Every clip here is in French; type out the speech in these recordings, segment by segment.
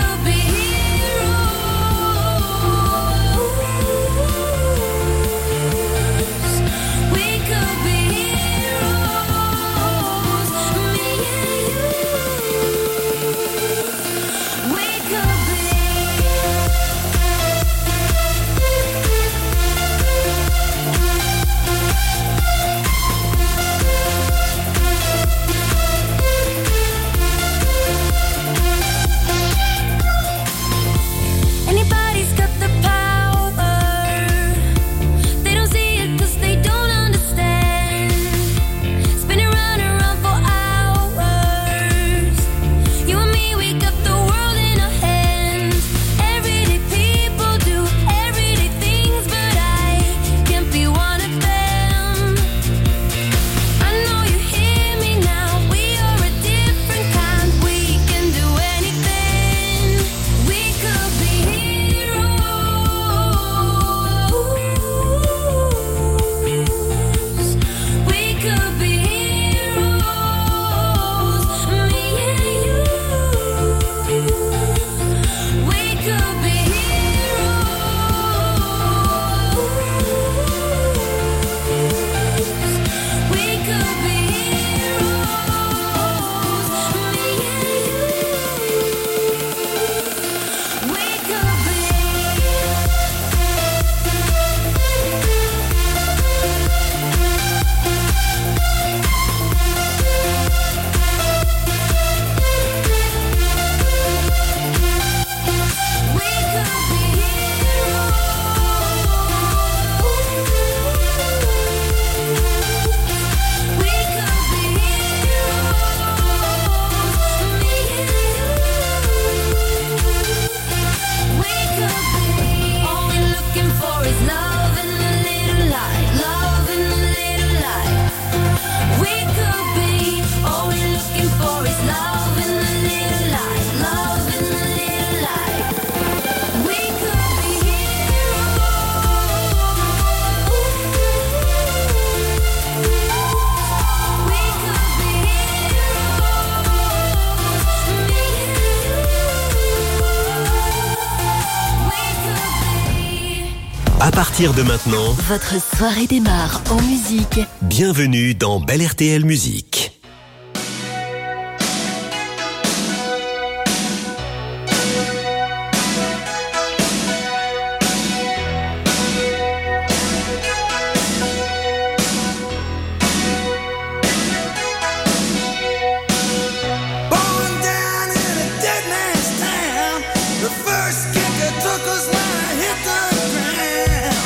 À partir de maintenant, votre soirée démarre en musique. Bienvenue dans Belle RTL Musique.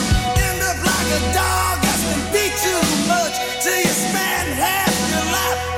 Dog has been beat too much till you spend half your life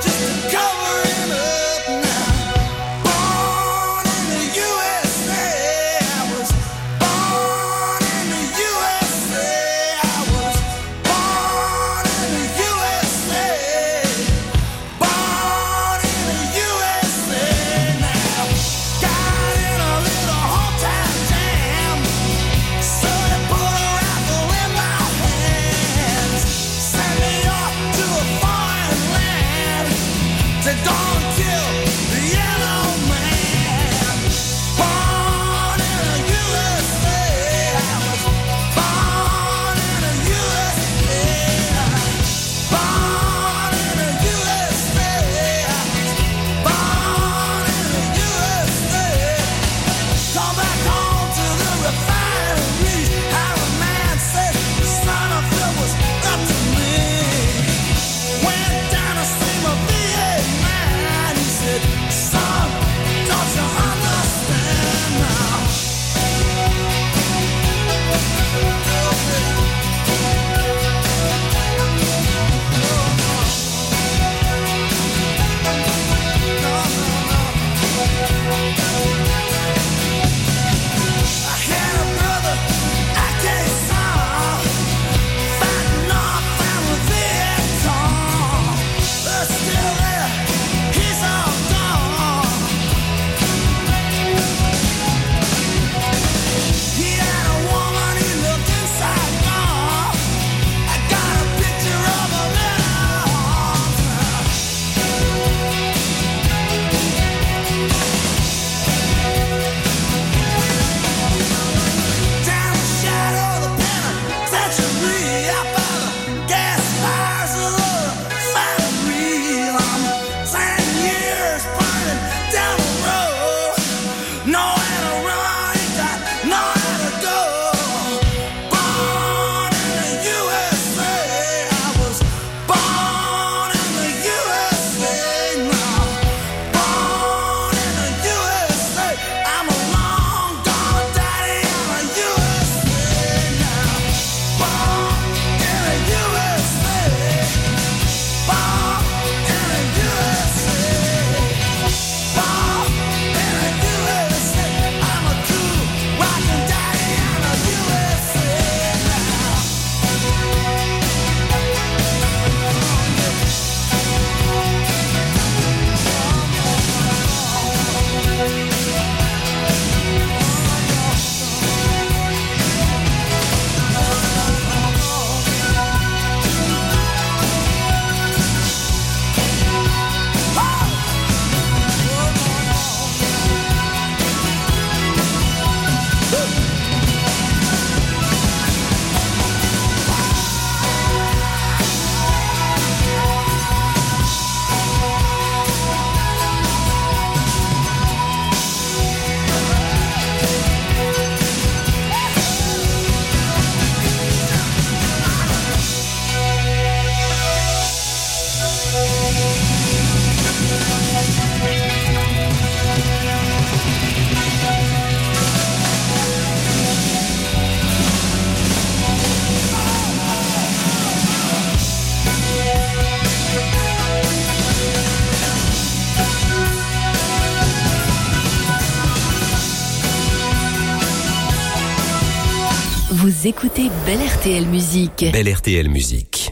Vous écoutez Belle RTL Musique. Belle RTL Musique.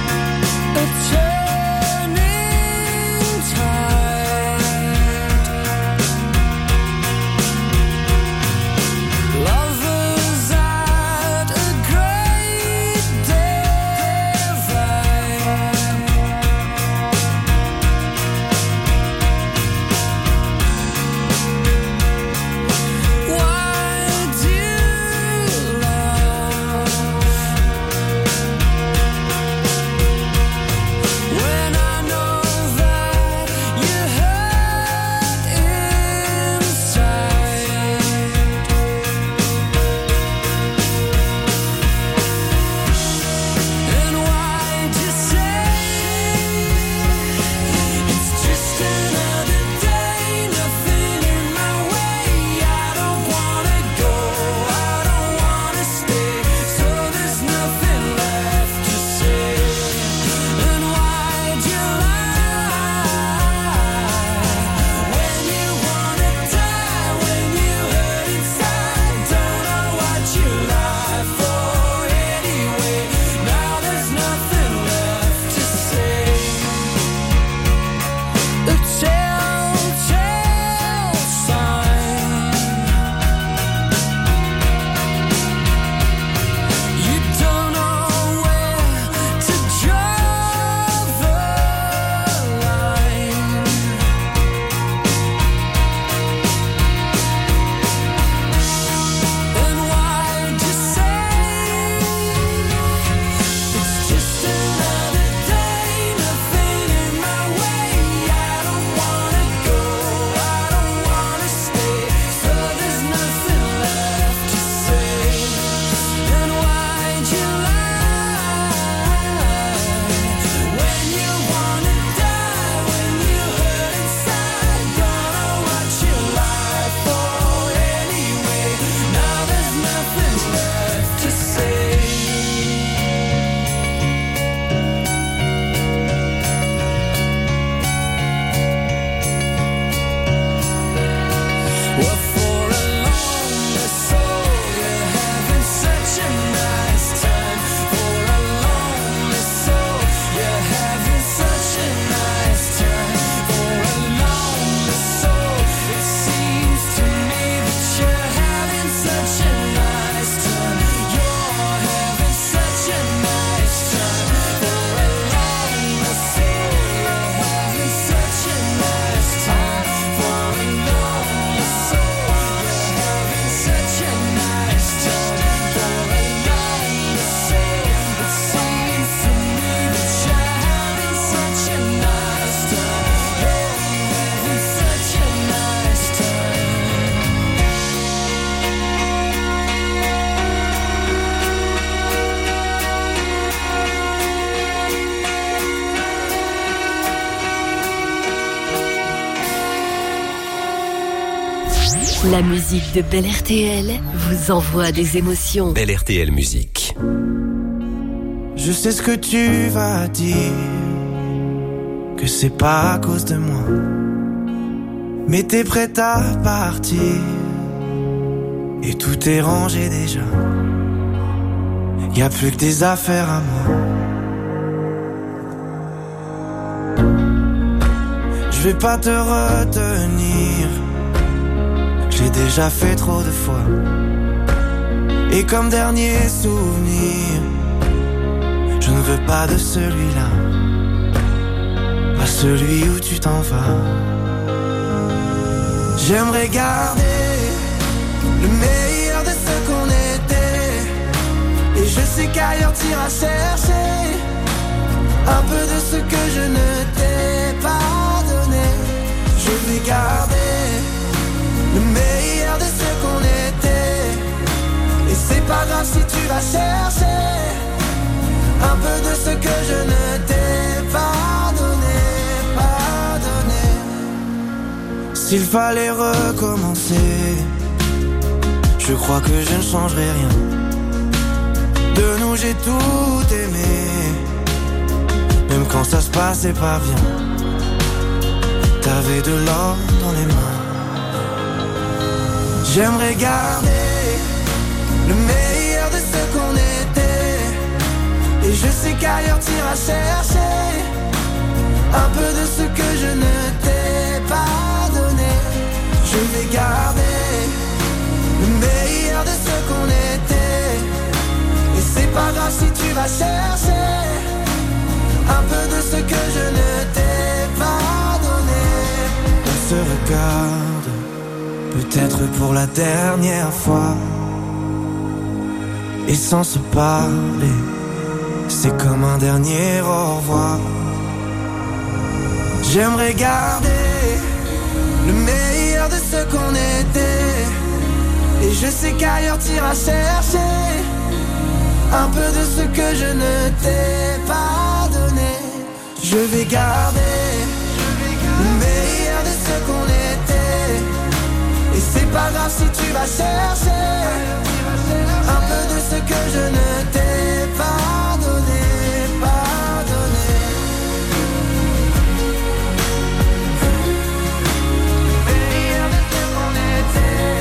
A turning tide La musique de Bel RTL vous envoie des émotions. Bel RTL Musique. Je sais ce que tu vas dire, que c'est pas à cause de moi, mais t'es prête à partir et tout est rangé déjà. Y'a plus que des affaires à moi. Je vais pas te retenir, j'ai déjà fait trop de fois. Et comme dernier souvenir, je ne veux pas de celui-là, pas celui où tu t'en vas. J'aimerais garder le meilleur de ce qu'on était, et je sais qu'ailleurs t'iras chercher un peu de ce que je ne t'ai pas donné. Je vais garder le meilleur de ce qu'on était, et c'est pas grave si tu vas chercher un peu de ce que je ne t'ai pas donné, pas donné. S'il fallait recommencer, je crois que je ne changerai rien. De nous j'ai tout aimé, même quand ça se passait pas bien. T'avais de l'or dans les mains. J'aimerais garder le meilleur de ce qu'on était, et je sais qu'ailleurs t'iras chercher un peu de ce que je ne t'ai pas donné. Je vais garder le meilleur de ce qu'on était, et c'est pas grave si tu vas chercher un peu de ce que je ne t'ai pas donné. On se regarde, peut-être pour la dernière fois, et sans se parler, c'est comme un dernier au revoir. J'aimerais garder le meilleur de ce qu'on était, et je sais qu'ailleurs t'iras chercher un peu de ce que je ne t'ai pas donné. Je vais garder le meilleur de ce qu'on était, et c'est pas grave si tu vas chercher un peu de ce que je ne t'ai pas donné, pas donné. Le meilleur de ce qu'on était,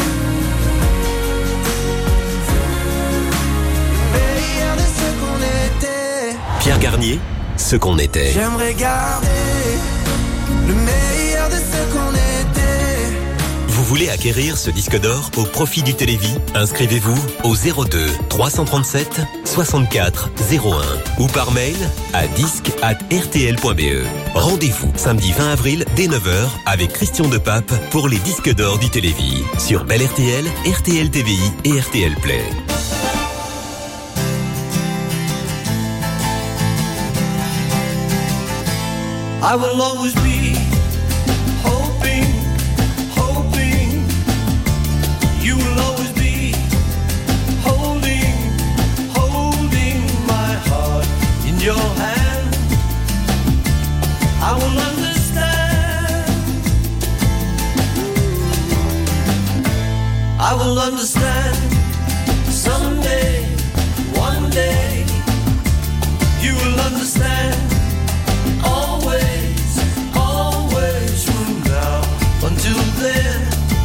le meilleur de ce qu'on était. Pierre Garnier, ce qu'on était. J'aimerais garder le meilleur de ce qu'on était. Vous voulez acquérir ce disque d'or au profit du Télévis? Inscrivez-vous au 02 337 64 01 ou par mail à disque@rtl.be. Rendez-vous samedi 20 avril dès 9h avec Christian Depape pour les disques d'or du Télévis sur Bel RTL, RTL TVI et RTL Play. I will always be hoping, hoping. You will always be holding, holding my heart in your hand. I will understand. I will understand someday, one day. You will understand. Always, always from now until then.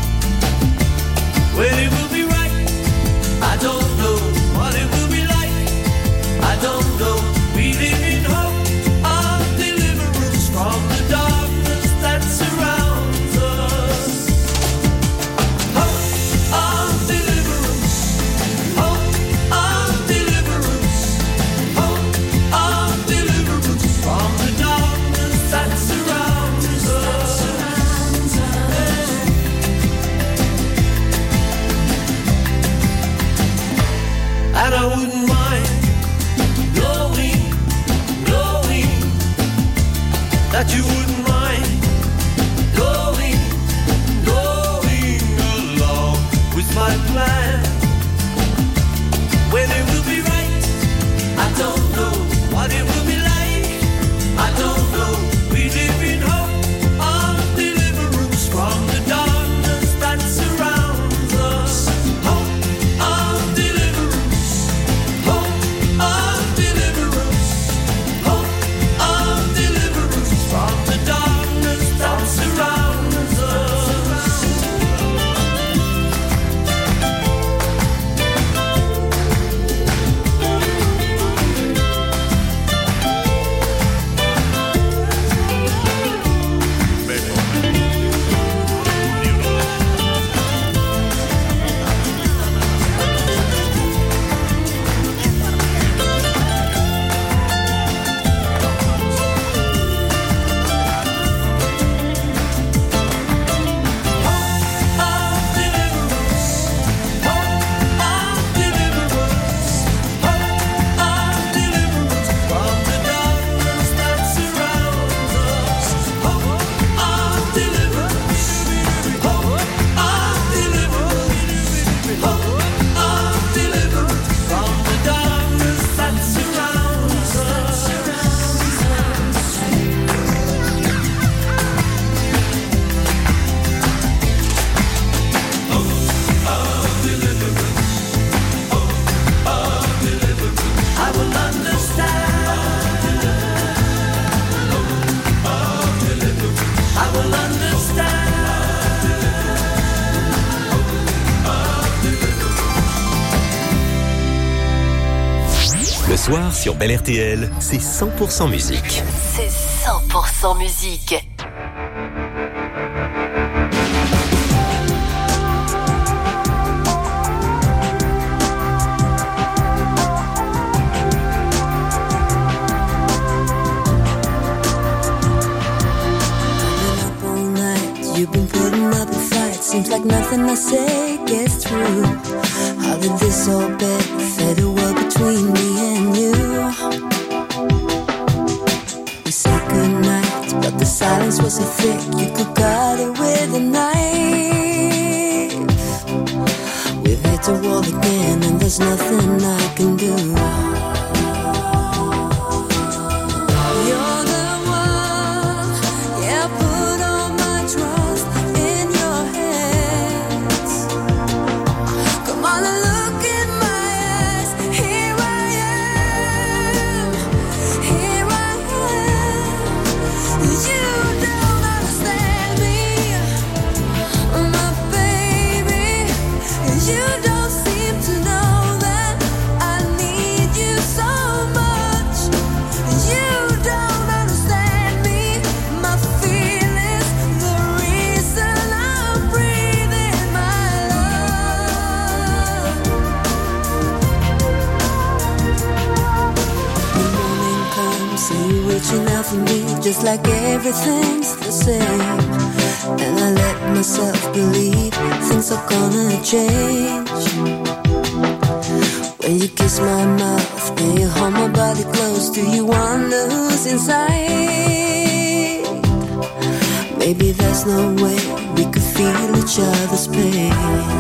When it will be right, I don't know. What it will be like, I don't know. We live in hope of deliverance from the darkness that surrounds us. Hope of deliverance, hope of deliverance, hope of deliverance from the darkness that surrounds us. And I wouldn't mind knowing, knowing that you wouldn't mind going, going along with my plan. When it will be right, I don't know. What it will be like, I don't know. We live in hope of deliverance from the darkness that surrounds us. soir sur Bel RTL, c'est 100% musique. C'est 100% musique. You've been putting up a fight. Seems like nothing I say gets through. How did this all bed fade away between me and you? We said goodnight, but the silence was so thick you could cut it with a knife. We've hit the wall again and there's nothing I can do. For me, just like everything's the same, and I let myself believe things are gonna change. When you kiss my mouth and you hold my body close, do you wonder who's inside? Maybe there's no way we could feel each other's pain.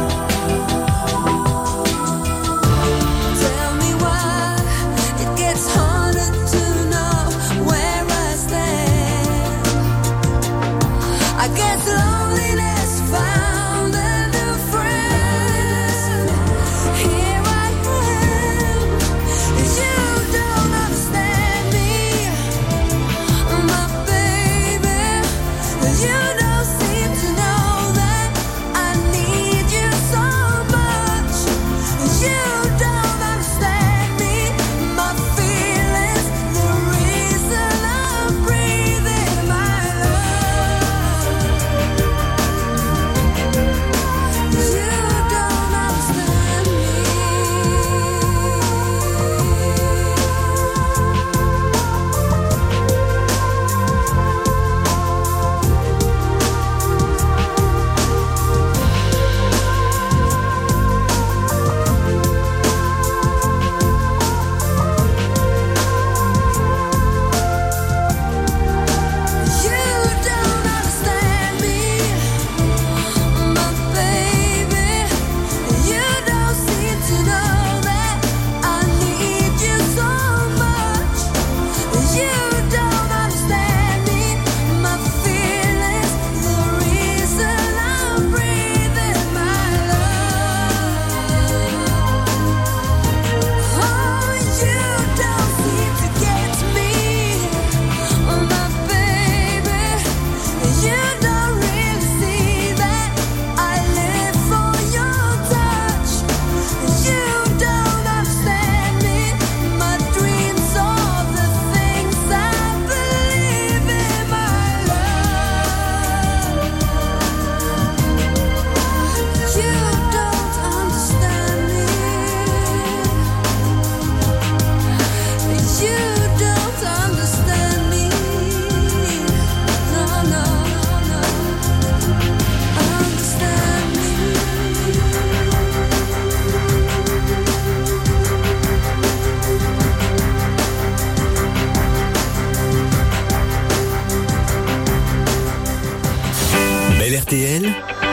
RTL.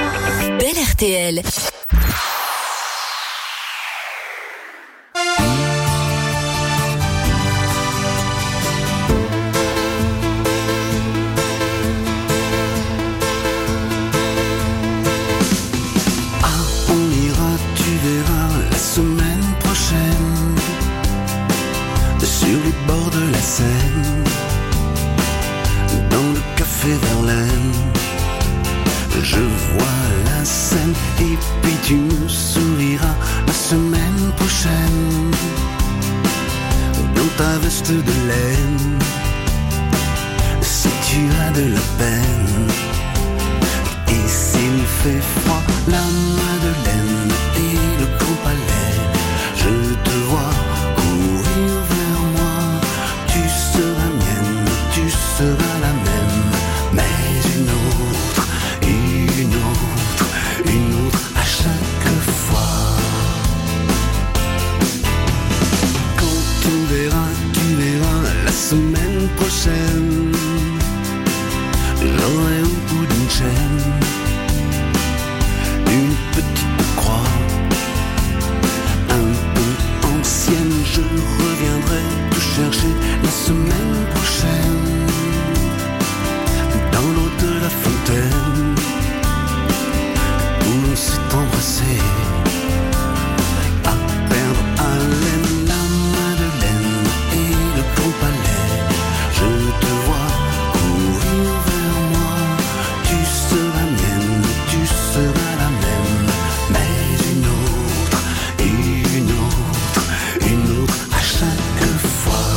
Bel RTL. Sur les bords de la Seine, dans le café Verlaine, je vois la scène et puis reste de laine. Si tu as de la peine, et s'il fait froid, la Madeleine et le Grand Palais, je te vois courir vers moi. Tu seras mienne, tu seras la même, mais une autre à chaque fois. Quand on verra, tu verras, la semaine prochaine, j'aurai au bout d'une chaîne une petite croix, un peu ancienne. Je reviendrai te chercher la semaine prochaine, dans l'eau de la fontaine où l'on s'est embrassé à perdre haleine. La Madeleine et le Grand Palais, je te vois courir vers moi. Tu seras mienne, tu seras la même, mais une autre à chaque fois.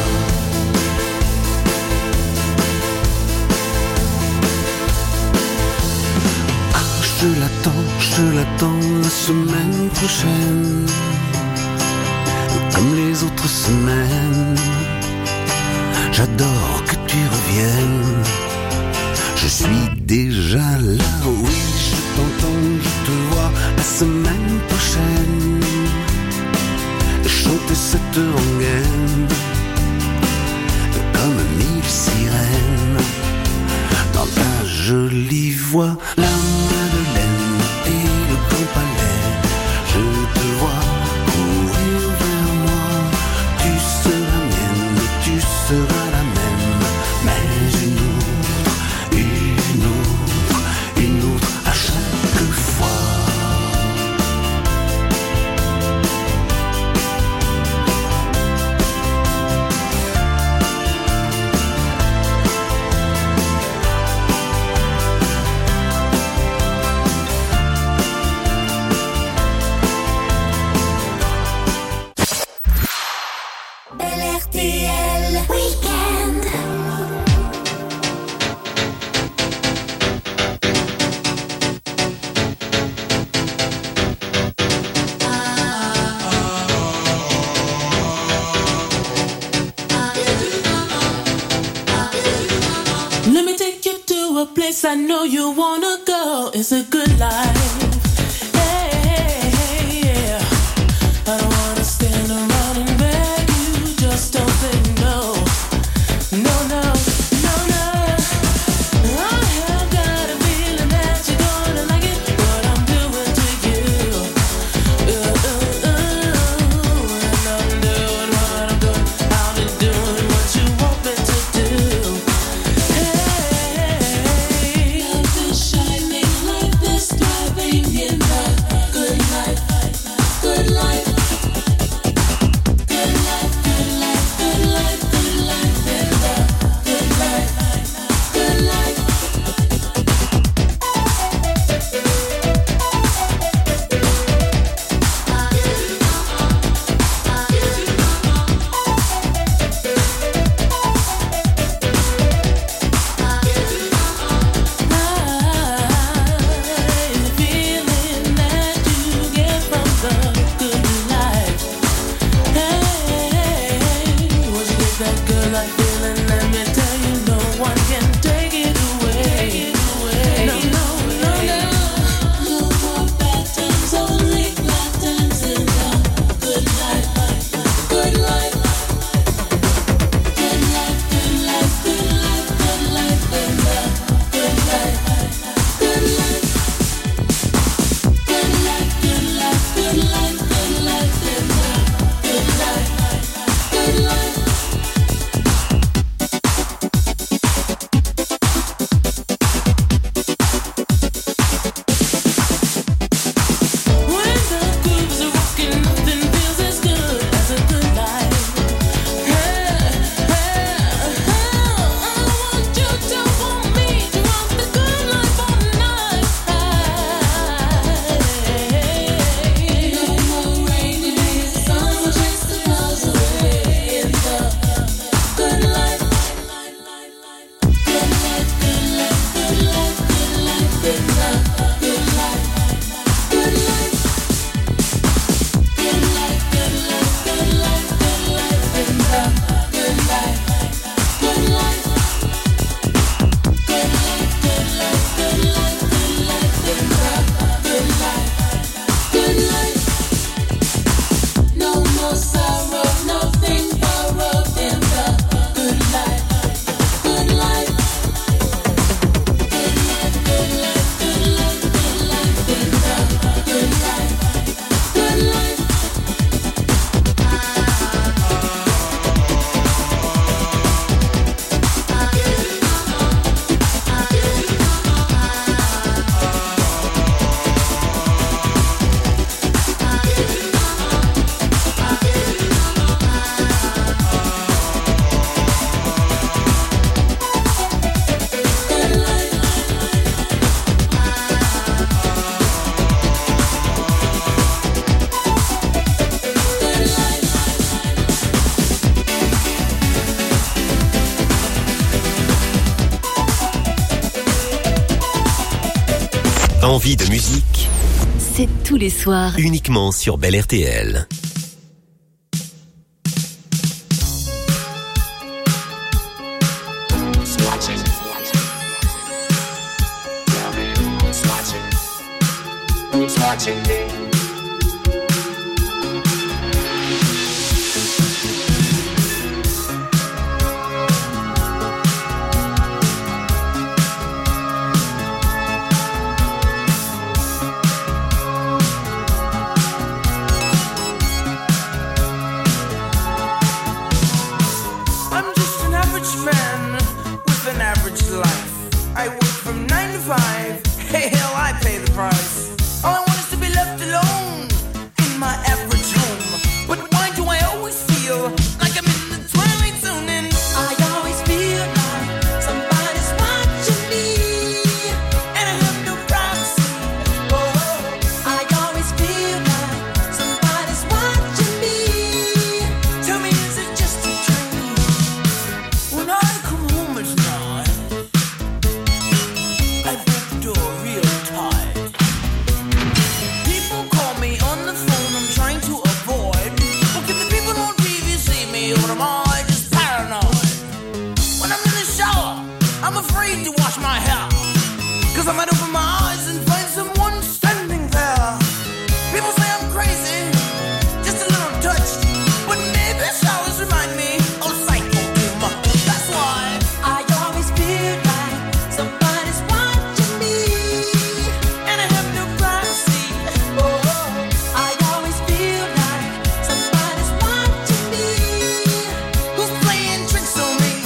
Je l'attends la semaine prochaine, comme les autres semaines. J'adore que tu reviennes. Je suis déjà là, oui, je t'entends, je te vois la semaine prochaine. Chanter cette rengaine comme mille sirènes dans ta jolie voix. La Madeleine et le Grand Palais, je te vois courir vers moi. Tu seras mienne, tu seras la même, mais une autre à chaque fois. I know you wanna go, it's a good life. Hey, yeah. I don't wanna stand around and beg you, just don't say no. No, no, no, no. I have got a feeling that you're gonna like it, what I'm doing to you. And I'm doing what I'm doing, I'll be doing what you want me to do. Shining like this, thriving in the good life, good life, good life, good life, good life, good life, in the good life, good life. Envie de musique, c'est tous les soirs. uniquement sur Bel RTL. Watching me. I'm just an average man with an average life. I work from 9 to 5. Hey, hell, I pay the price. All I want is to be left alone in my average home. But why do I always feel like I'm in the twilight zone? And I always feel like somebody's watching me, and I have no privacy. Oh, I always feel like somebody's watching me. Tell me, is it just a dream? When I come home at night, I break the door real tight. People call me on the phone, I'm trying to avoid. But can the people not really see me, or am I just paranoid? When I'm in the shower, I'm afraid to wash my hair, 'cause I might open my eyes and find someone standing there. People say I'm crazy, just a little touched, but maybe showers remind me of psycho doom. That's why I always feel like somebody's watching me, and I have no privacy. Oh, I always feel like somebody's watching me, who's playing tricks on me.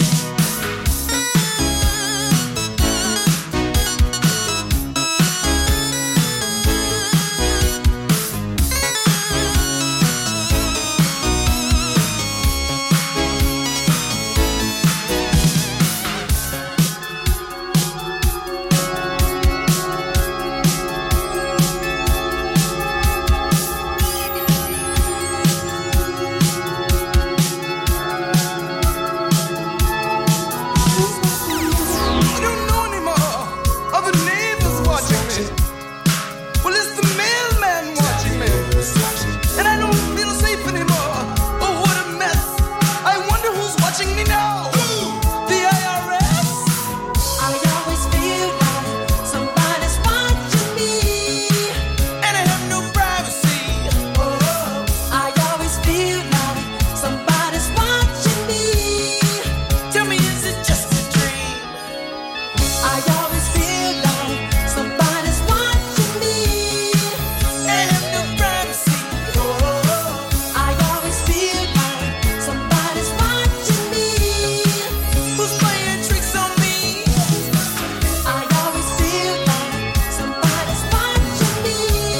I don't know anymore. Are the neighbors watching me? Well, it's the mailman watching me. And I don't feel safe anymore. Oh, what a mess. I wonder who's watching me now. The IRS? I always feel like somebody's watching me, and I have no privacy. Oh, I always feel like somebody's watching me. Tell me, is it just a dream? I always feel like somebody's watching me, and I have no privacy. Oh, I always feel like somebody's watching me, who's playing tricks on me. I always feel like somebody's watching me.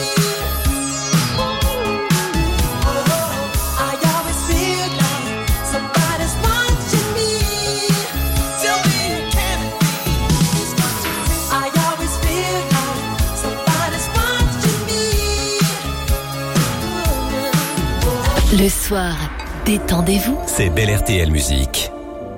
Oh, I always feel like somebody's watching me. Tell me, can it be? I always feel like somebody's watching me. Le soir, détendez-vous. C'est Bel RTL Musique.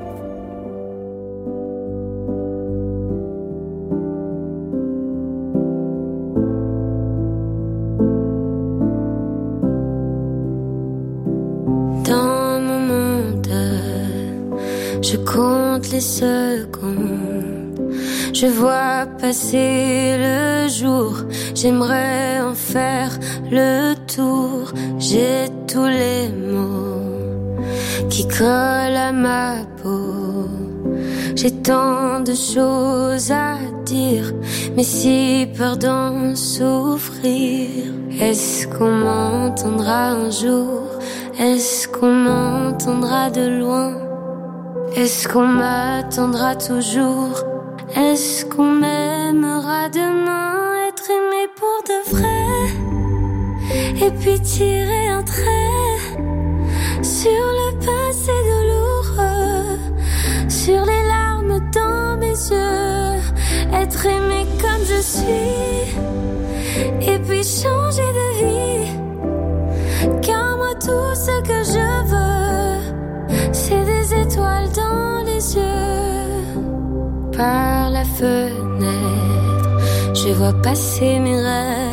Dans mon monde, je compte les secondes. Je vois passer le jour. J'aimerais en faire le tour. J'ai tous les mots qui collent à ma peau. J'ai tant de choses à dire, mais si peur d'en souffrir. Est-ce qu'on m'entendra un jour? Est-ce qu'on m'entendra de loin? Est-ce qu'on m'attendra toujours? Est-ce qu'on m'aimera demain? Être aimé pour de vrai, et puis tirer un trait sur le passé douloureux, sur les larmes dans mes yeux. Être aimé comme je suis, et puis changer de vie. Car moi tout ce que je veux, c'est des étoiles dans les yeux. Par la fenêtre, je je vois passer mes rêves.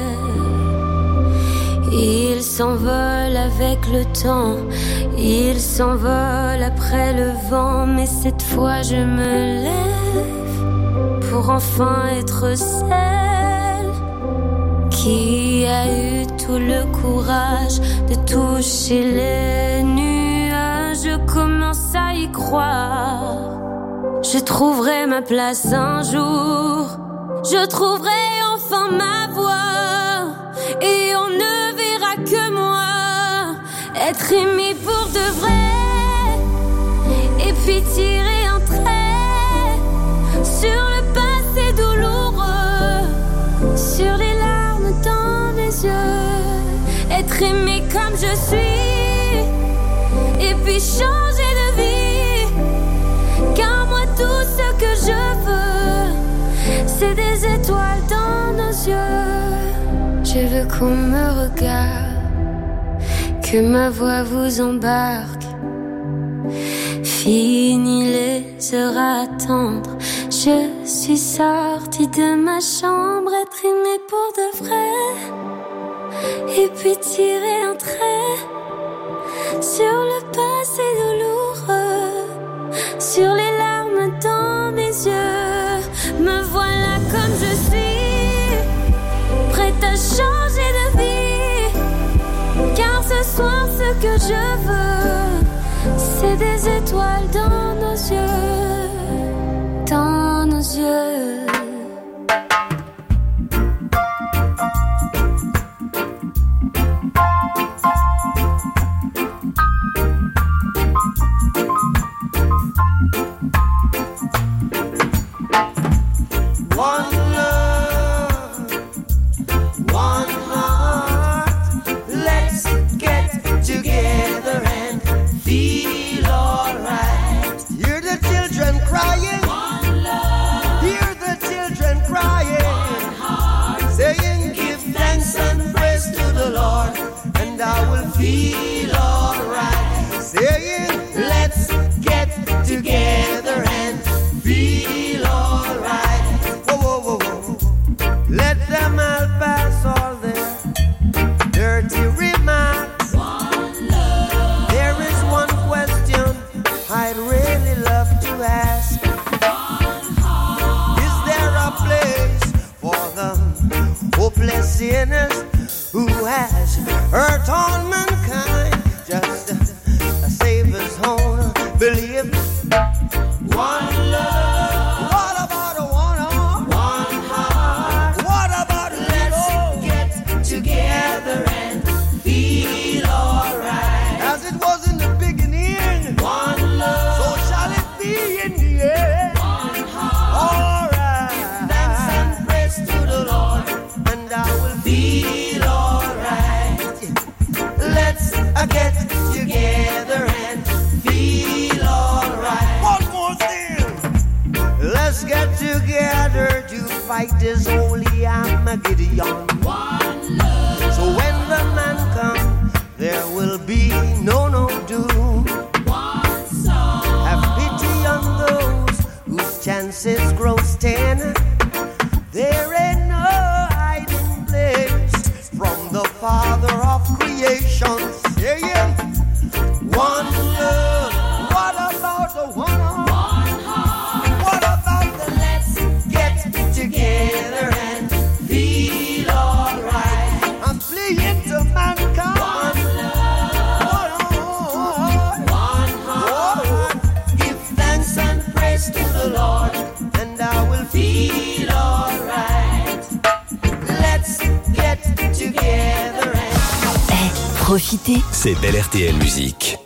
Ils s'envolent avec le temps, ils s'envolent après le vent. Mais cette fois je me lève pour enfin être celle qui a eu tout le courage de toucher les nuages. Je commence à y croire, je trouverai ma place un jour, je trouverai enfin ma voie, et on ne verra que moi être aimé pour de vrai, et puis tirer un trait sur le passé douloureux, sur les larmes dans les yeux, être aimé comme je suis, et puis changer de vie, car moi tout ce que je veux, c'est des étoiles dans nos yeux. Je veux qu'on me regarde, que ma voix vous embarque. Fini les heures à attendre, je suis sortie de ma chambre, être aimée pour de vrai, et puis tirer un trait sur le passé douloureux, sur les larmes dans mes yeux. Me voilà comme je suis, prête à changer de vie, car ce soir ce que je veux, c'est des étoiles dans nos yeux, dans nos yeux. Feel alright, saying let's get together and feel alright. Whoa, whoa, whoa, whoa. Let them all pass all their dirty remarks. One love. There is one question I'd really love to ask. One heart. Is there a place for the hopeless sinners who has hurt on mankind? Just a Savior's own belief. One love. What about a one heart? What about let's get together and feel alright? As it was in the beginning, one love. So shall it be in the end. One heart. Alright. Give thanks and praise to the Lord, and I will feel alright. Let's get together and feel alright. One more thing. Let's get together to fight this holy Armageddon. One love. So when the man comes, there will be no doom. One song. Have pity on those whose chances grow thin. There ain't no hiding place from the Father of creation, saying one love. What about the one heart? What about the let's get together and feel alright? I'm pleading to mankind. One love. One heart. Give thanks and praise to the Lord, and I will feel alright. Let's get together and Profitez. C'est Bel RTL Musique.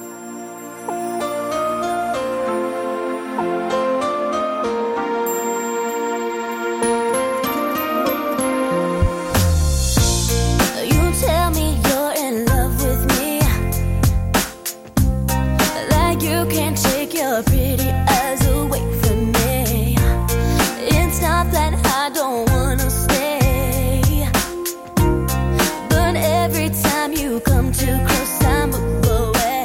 You tell me you're in love with me, like you can't take your pretty eyes away from me. It's not that I don't wanna stay, but every time you come too close I move away.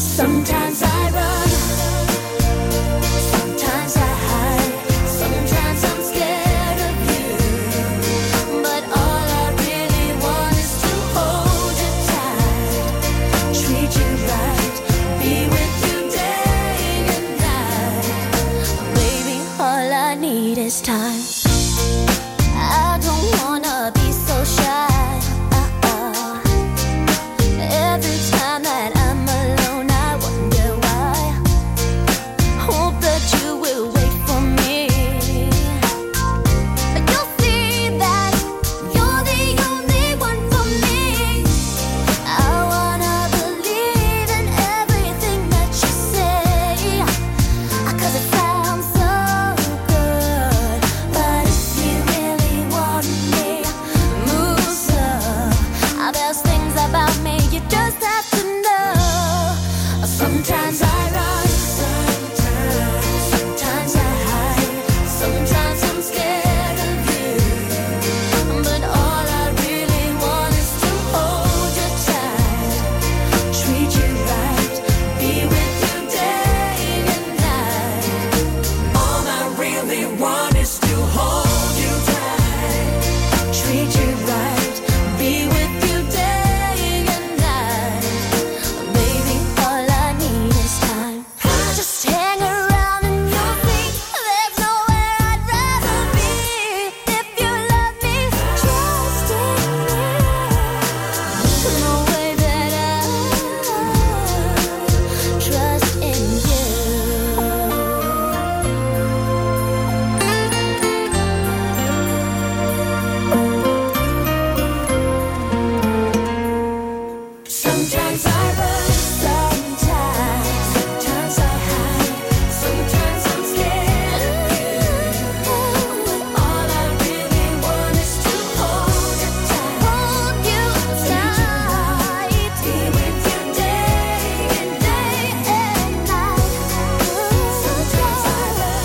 Sometimes I run, sometimes I hide, sometimes I'm scared of you. But all I really want is to hold you tight, treat you right, be with you day and night. Baby, all I need is time. I don't wanna be so shy. Every time that I'm alone, I wonder why. Hope that you will wait for me. But you'll see that you're the only one for me. I wanna believe in everything that you say, 'cause it sounds so good. But if you really want me, move slow. There's things about me you just have to know. Sometimes I run, sometimes I hide, sometimes I'm scared of you. But all I really want is to hold you tight, treat you right, be with you day and night. All I really want is to hold you tight, treat you right, be with you day and night. Baby, all I need is time. Just hang around and you'll see there's nowhere I'd rather be. If you love me, trust in me, the way that I trust in you. Sometimes I run, sometimes I hide, sometimes I'm scared of you. All I really want is to hold you tight, be with you day and night. Sometimes I run,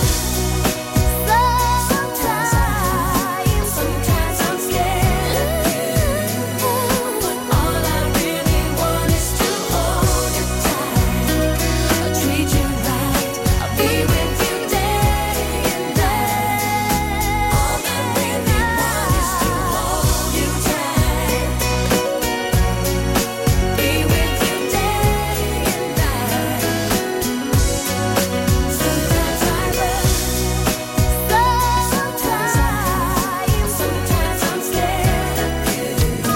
sometimes I'm scared of you. All I really want is to hold you tight, treat you right, I'll be with you day and night. All I really want is to hold you tight, be with you day and night. Sometimes I run, sometimes I'm scared of you.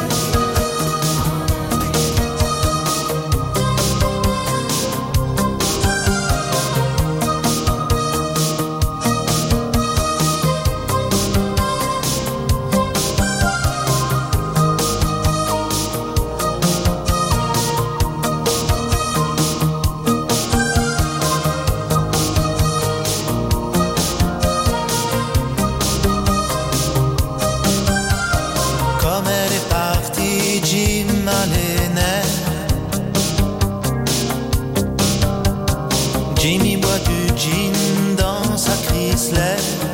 Comme elle est partie, Jim a les nerfs. Jimmy boit du gin dans sa Chrysler.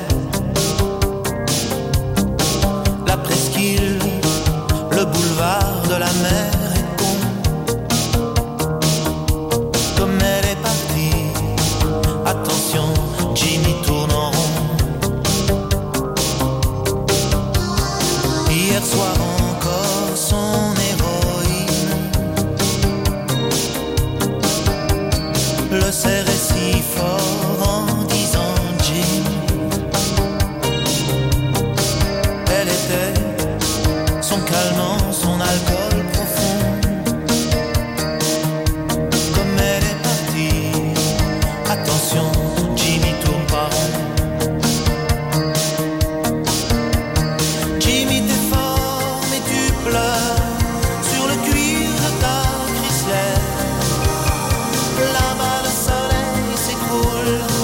La presqu'île, le boulevard de la mer est con. Comme elle est partie, attention, Jimmy tourne en rond. Hier soir encore son héroïne le serrait si fort en disant Jim. Elle était son calmant, son alcool profond. Comme elle est partie, attention, Jimmy tourne pas rond. Jimmy t'es fort mais tu pleures sur le cuir de ta Chrysler. Là-bas le soleil s'écroule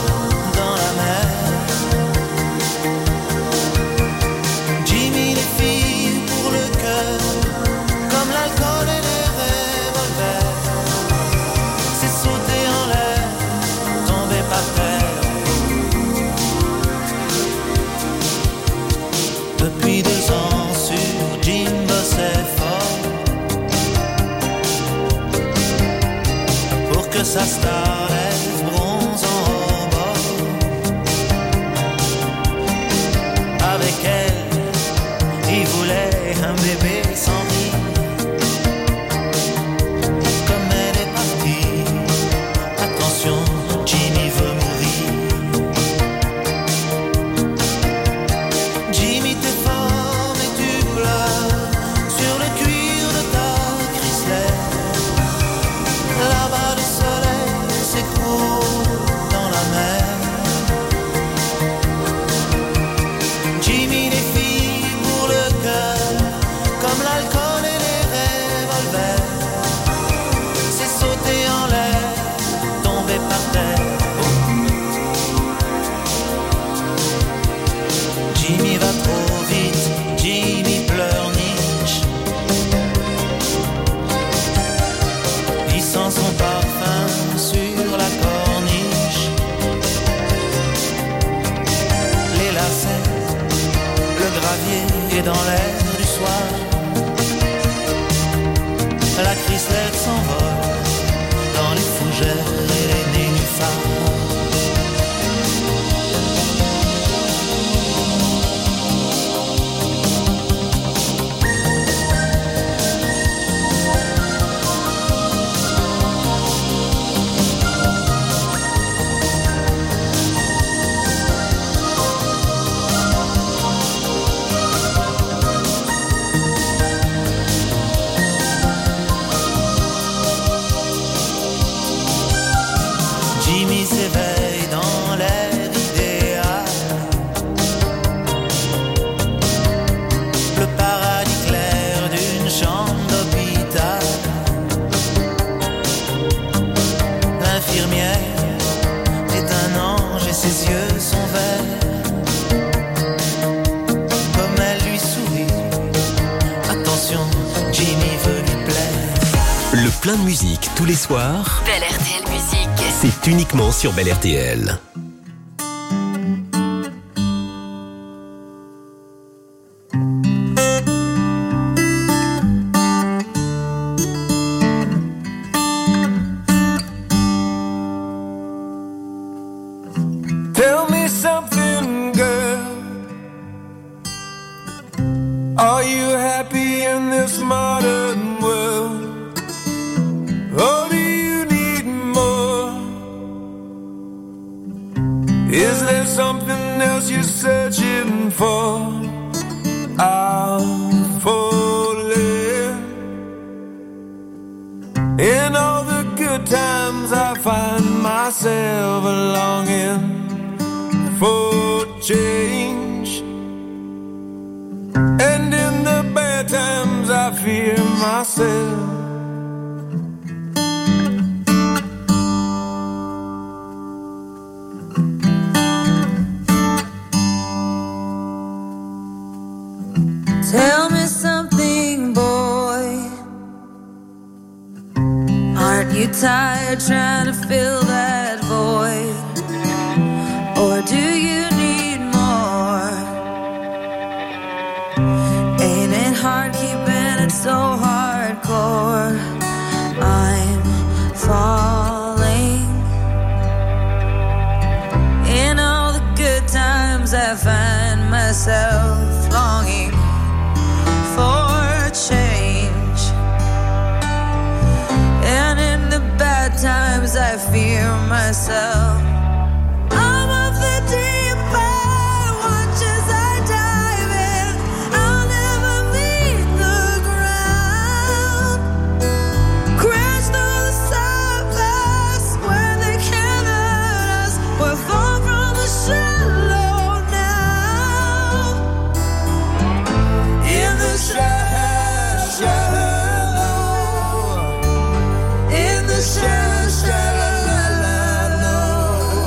que sa star lève bronze en rebord. Avec elle, il voulait un bébé sans vie. Comme elle est partie, attention, Jimmy veut mourir. Jimmy, t'es fort et tu pleures sur le cuir de ta Chrysler. Là-bas le soleil s'écroule dans la mer. Jimmy, les filles pour le cœur, comme l'alcool et les revolvers. C'est sauter en l'air, tomber par terre. Jimmy va trop vite, Jimmy pleurniche. Il sent son parfum sur la corniche. Les lacets, le gravier est dans l'air du soir. La Chrysler s'envole dans les fougères et les nénuphars. Jimmy s'éveille dans l'air idéal. Le paradis clair d'une chambre d'hôpital. L'infirmière est un ange et ses yeux sont verts. Comme elle lui sourit, attention, Jimmy veut lui plaire. Le plein de musique tous les soirs, Belle RTL Musique. c'est uniquement sur Belle RTL. Tell me something, girl. Are you happy in this modern world? Or do you need more? Is there something else you're searching for? I'm falling. In all the good times I find myself longing for change. And in the bad times I fear myself. Tell me something, boy. Aren't you tired trying to fill that void? Or do you need more? Ain't it hard keeping it so hardcore? I'm falling. In all the good times I find myself longing for change. And in the bad times I fear myself. I'm of the deep end, watch as I dive in. I'll never meet the ground. Crash through the surface where they can't hurt us. We're far from the shallow now. In the shallow, in the shallow.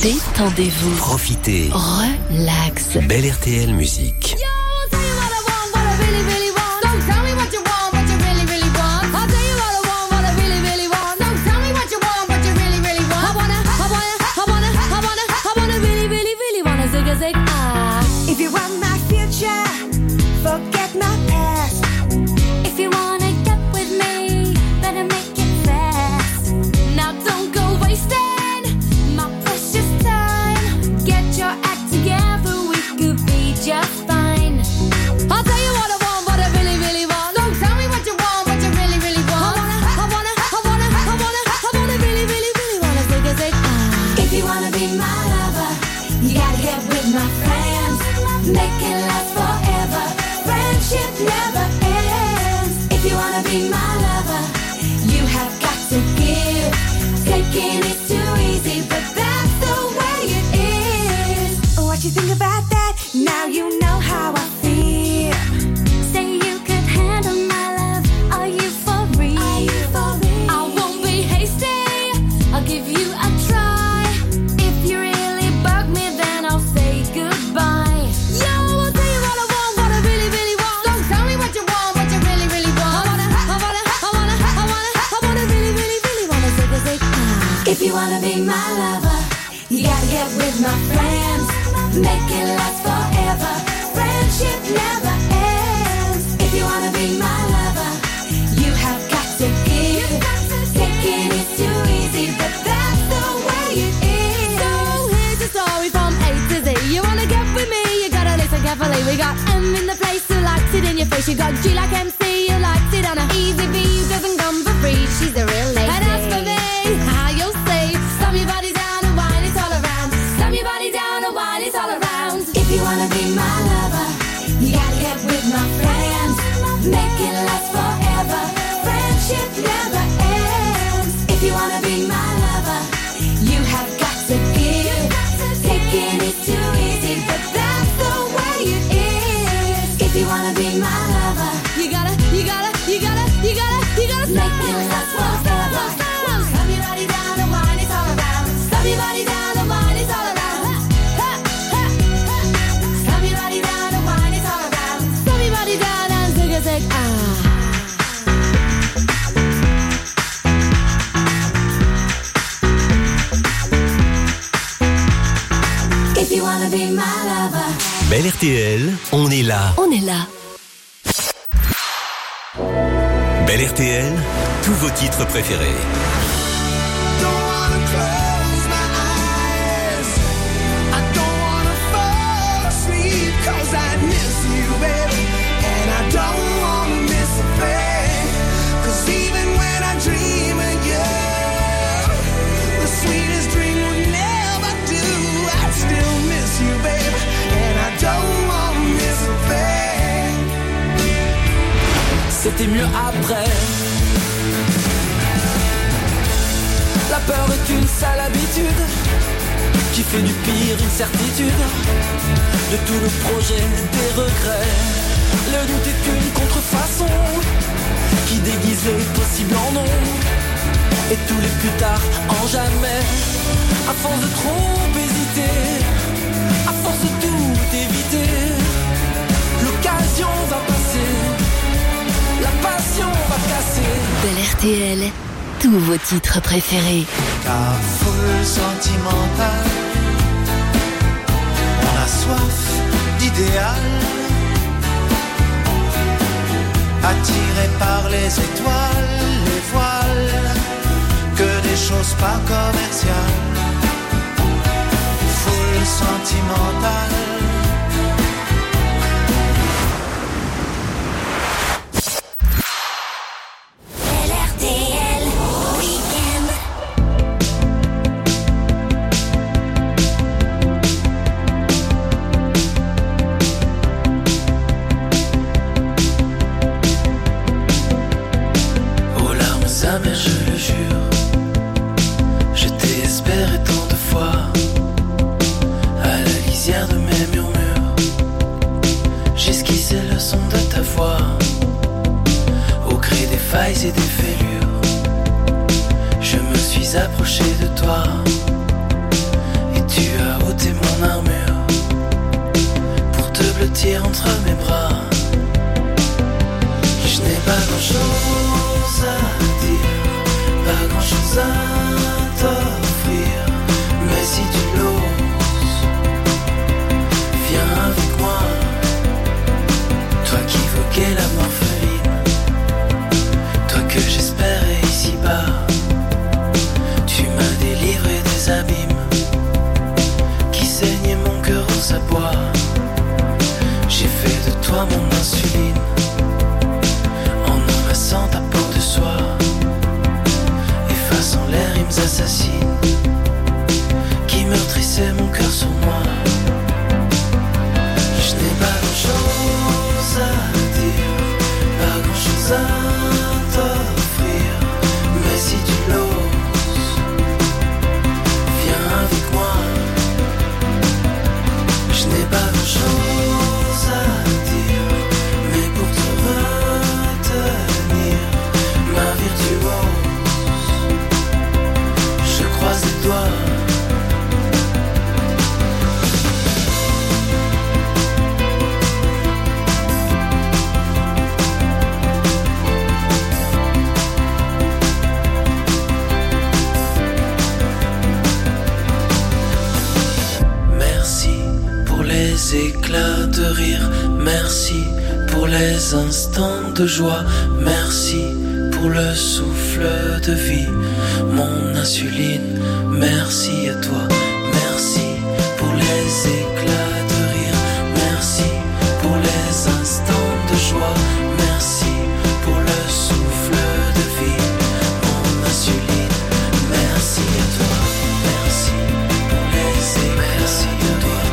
Détendez-vous. Profitez. Relax. Belle RTL Musique. If you want my future, forget my past. If you wanna get with me, better make it fast. Now don't go wasting my precious time. Get your act together, we could be just fine. I'll tell you what I want, what I really, really want. Don't tell me what you want, what you really, really want. I wanna really, really, really wanna zig. If you wanna be my lover, you gotta get with my friends. Make it last forever. Friendship never ends. If you wanna be my lover, you have got to give. Taking is too easy, but that's the way it is. What you think about that? Now you know how I feel. Say you could handle my love. Are you for real? I won't be hasty. I'll give you a try. If you really bug me, then I'll say goodbye. If you wanna be my lover, you gotta get with my friends. Make it last forever. Friendship never ends. If you wanna be my lover, you have got to give. Taking is too easy, but that's the way it is. So here's the story from A to Z. You wanna get with me, you gotta listen carefully. We got M in the place who likes it in your face. You got G like MC who likes it on a easy V who doesn't come for free. She's a real lady. And as for me, you'll say, slam your body down and wine it all around. Slam your body down and wine it all around. If you wanna be my lover, you gotta get with my friends. Make it last forever. Friendship never ends. If you wanna be my lover, you have got to give. Taking is too easy, but that's the way it is. If you wanna be my lover, you gotta make it last forever. Slam your body down and wine it all around. Slam your body down and wine it all around. Slam your body down and wine it all around. Slam your body down and zig. If you wanna be my lover. Belle RTL, on est là. On est là. Belle RTL, tous vos titres préférés. Don't wanna close my eyes. I don't wanna fall asleep 'cause I miss you, baby. And I don't wanna miss a thing. 'Cause even when I dream of you, the sweetest dream would never do. I still miss you, baby. And I don't wanna miss a thing. C'était mieux après. La peur est une sale habitude qui fait du pire une certitude. De tout le projet, des regrets. Le doute est une contrefaçon qui déguise le possible en non. Et tous les plus tard en jamais. À force de trop hésiter, à force de tout éviter, l'occasion va passer. La passion va casser. Belle RTL, tous vos titres préférés. Ta foule sentimentale, on a soif d'idéal, attiré par les étoiles, les voiles, que des choses pas commerciales. Foule sentimentale. Mais je le jure, je t'ai espéré tant de fois, à la lisière de mes murmures, j'esquissais le son de ta voix, au gré des failles et des fêlures, je me suis approché de toi, et Tu as ôté mon armure pour te blottir entre mes bras. Je n'ai pas grand chose à dire, pas grand chose à t'offrir. Mais si tu l'oses, viens avec moi. Toi qui voguais la morpheline, toi que j'espérais ici-bas. Tu m'as délivré des abîmes qui saignaient mon cœur aux abois. J'ai fait de toi mon insuline en enlaçant ta peau de soie, effaçant les rimes assassines qui meurtrissaient mon cœur sur moi. Je n'ai pas grand chose à dire, pas grand chose à t'offrir. Mais si tu l'oses, viens avec moi. Je n'ai pas grand chose à dire, mais pour te retenir, ma virtuose, je croise les doigts. Les éclats de rire, merci pour les instants de joie, merci pour le souffle de vie, mon insuline, merci à toi, merci pour les éclats de rire, merci pour les instants de joie, merci pour le souffle de vie, mon insuline, merci à toi, merci pour les éclats de rire.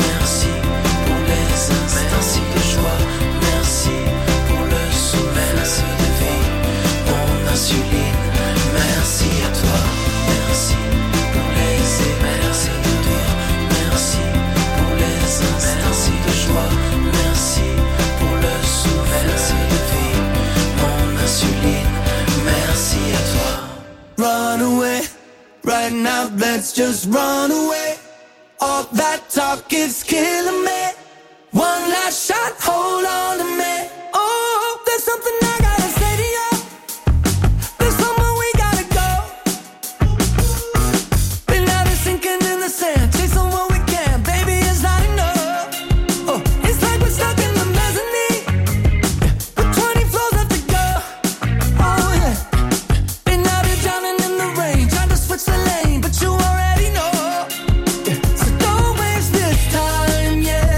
Merci de joie, merci pour le souffle de vie, mon insuline, merci à toi, merci pour les merci de toi, merci pour les instants de joie, merci pour le souffle de vie, mon insuline, merci à toi. Run away, right now let's just run away. All that talk is killing me. One last shot, hold on to me. Oh, there's something I gotta say to you. There's somewhere we gotta go. Been out here sinking in the sand, chasing what we can. Baby, it's not enough. Oh, it's like we're stuck in the mezzanine with 20 floors left to go. Oh yeah. Been out here drowning in the rain, trying to switch the lane, but you already know. So don't waste this time, yeah.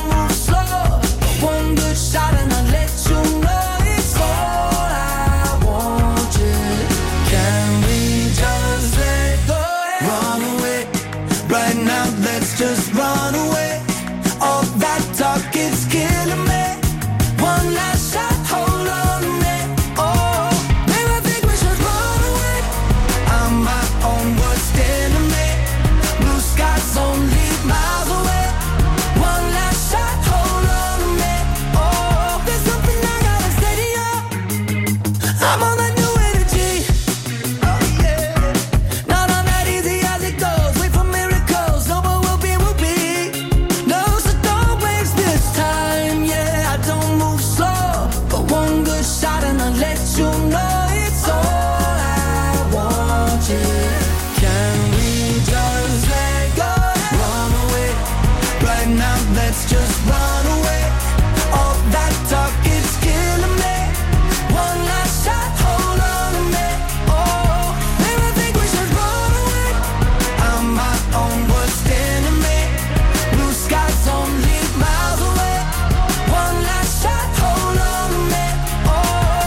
One good shot and I'll let you know it's all I want you. Can we just let go? Run away, right now let's just run away. All that talk is killing me. One last shot, hold on to me. Oh, maybe I think we should run away. I'm my own worst enemy. Blue skies only miles away. One last shot, hold on to me. Oh, there's something I gotta say to you. I'm on that new energy. Oh yeah. Not on that easy as it goes. Wait for miracles. No, but we'll be. No, so don't waste this time. Yeah, I don't move slow. But one good shot and I'll let you know it's all I want you. Can we just let go? Run away. Right now, let's just run away. All that talk is killing me. One last shot, hold on to me. Oh, maybe I think we should run away. I'm my own worst enemy. Blue skies only miles away. One last shot, hold on to me. Oh,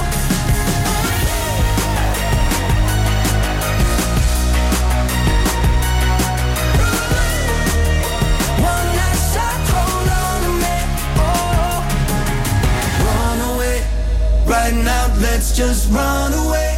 one last shot, hold on to me. Oh, run away. Right now, let's just run away.